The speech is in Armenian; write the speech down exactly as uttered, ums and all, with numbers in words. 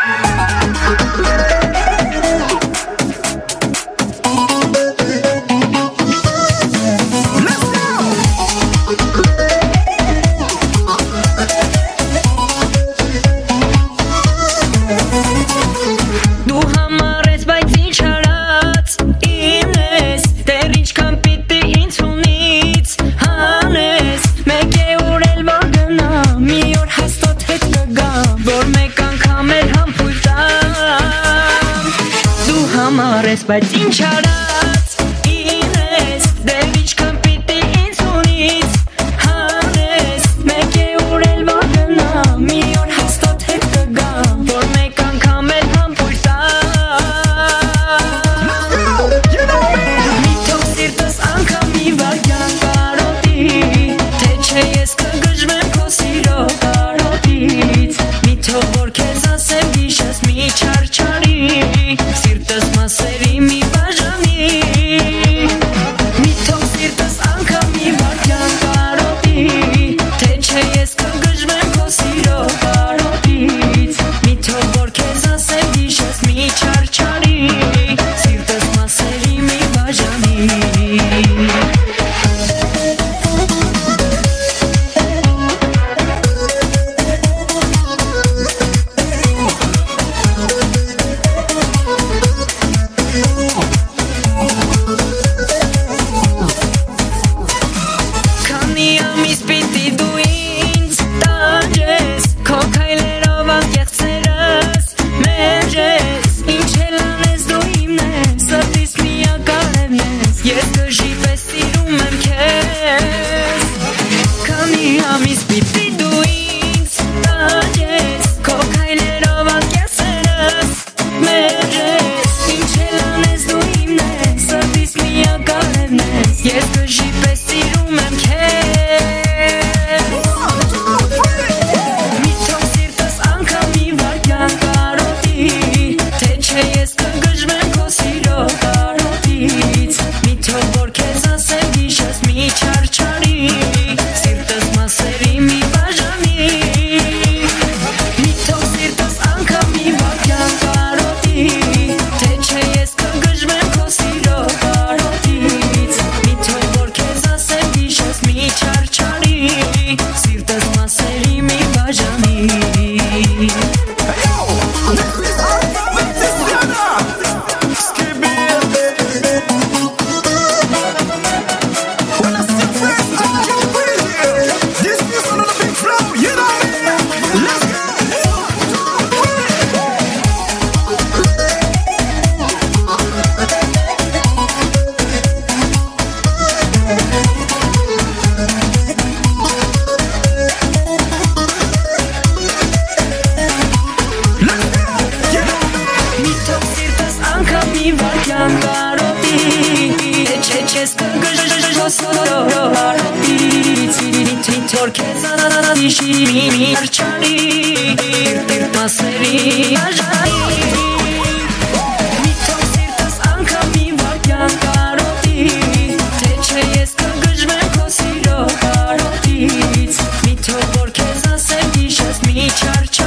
Բայց ինչ արած ինես դեր ինչքան պիտի ինձ ունից հանես մեկ է ուրել որ գնա մի օր հաստատ հետ կգա որ մեկ անգամ էլ համբույր տա մի թող սիրտս անգամ մի վարքյան կարոտի թե չէ ես կգժվեմ քո սիրո կարոտից մի թող որ քեզ ասեմ գիշես մի չարչարի սիրտս մասերի մի բաժանի մի թող սիրտս անգամ մի վարքյան կարոտի թե չէ ես կգժվեմ քո սիրո կարոտից մի թող որ քեզ ասեմ գիշես մի չարչարի սիրտս մասերի մի բաժանի Church